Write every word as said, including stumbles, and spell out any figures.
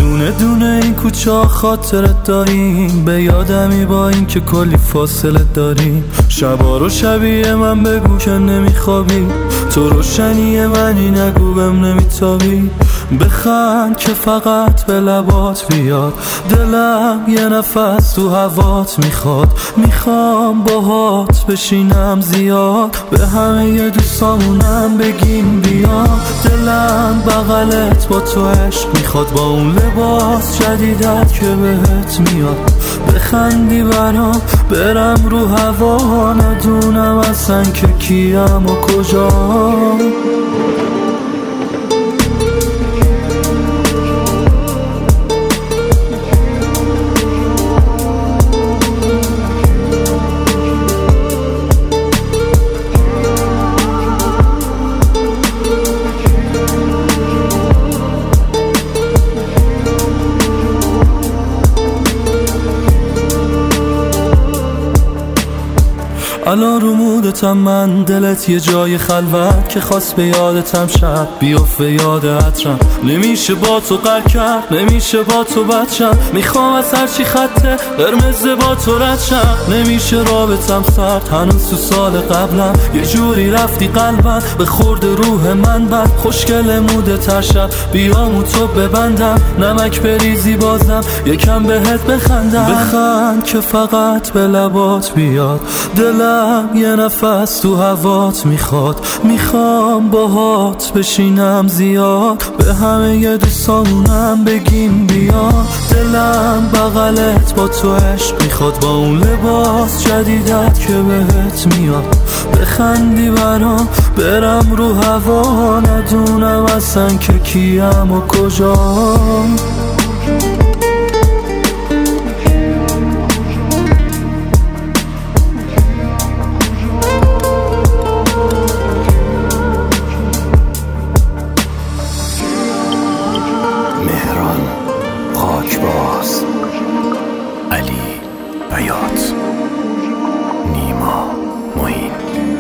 دونه دونه این کوچه خاطرت داریم، به یادمی با این که کلی فاصله داریم. شبا رو شبیه من بگو که نمیخوابی، تو روشنی منی نگو بهم نمیتابی. بخند که فقط به لبات بیاد، دلم یه نفس تو هوات میخواد. میخوام باهات بشینم زیاد، به همه دوستامونم بگیم بیا. دلم بغلت با تو عشق میخواد، با اون لباس جدیدت که بهت میاد. بخندی برام برم رو هوا، ندونم اصلا که کیم و کجام. الان رو مودتم من، دلت یه جای خلوت که خواست به یادتم شب بیافته یاد عطرم. نمیشه با تو قرار کرد، نمیشه با تو بچم، میخوام از هرچی خطه قرمز با تو رد شم. نمیشه رابطم سرد، هنوز تو سال قبلم یه جوری رفتی قلبم، به خورد روح من بد. خوشگل موده تر شد بیامو تو ببندم، نمک بریزی بازم یکم بهت بخندم. بخند که فقط به لبات بیاد، دلم یه نفس تو هوات میخواد. میخوام باهات بشینم زیاد، به همه ی دوستامونم بگیم بیا. دلم بغلت با تو عشق میخواد، با اون لباس جدیدت که بهت میاد. بخندی برام برم رو هوا، ندونم اصلا که کیم و کجام. خاکباز، علی بیات، نیما معین.